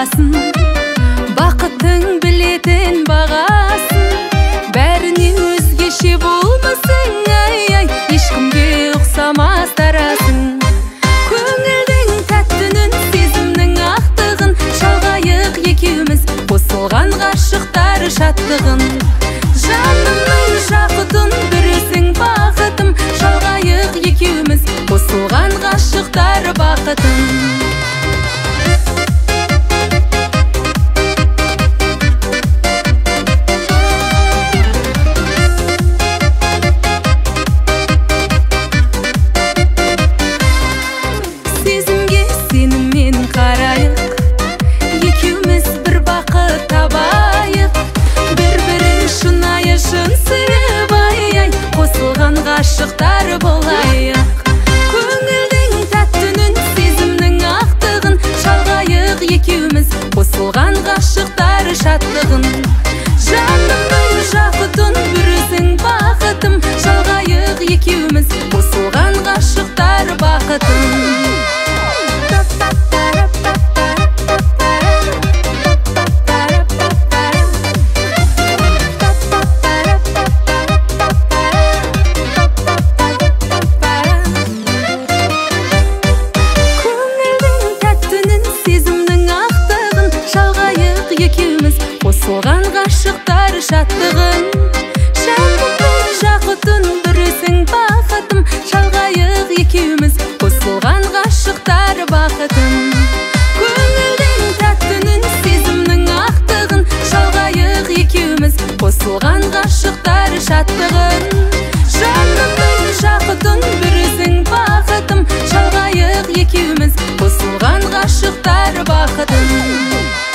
бағасын, бақыттың білетін бағасын. Бәріне өзгеше болмысың, ай-ай, ешкімге ұқсамас тарасың. Көңілдің тәттінің, сезімнің ақтығын, шалғайық екеуміз, қосылған ғашықтар шаттығын. Жанымның жақұтын, бүрісің бақытым, шалғайық екеуміз, қосылған ғашықтар бақытын. Сезімге сеніммен қарайық, екеуміз бір бақыт табайық. Бір-бірін шынайы шын сүйіп, ай-ай, қосылған ғашықтар болайық. Көңілдің тәттінің, сезімнің ақтығын, шалғайық екеуміз, қосылған ғашықтар шаттығын. Жанымның жақұтын, бүрісің бақытым, шалғайық екеуміз, қосылған ғашықтар бақытын. Қосылған ғашықтар шаттығын. Жанымның жақұтын, бүрісің бақытым, шалғайық екеуміз, қосылған ғашықтар бақытын. Көңілдің тәттінің, сезімнің ақтығын, шалғайық екеуміз, қосылған ғашықтар шаттығын. Жанымның жақұтын, бүрісің бақытым, шалғайық екеуміз, қосылған ғашықтар бақытын.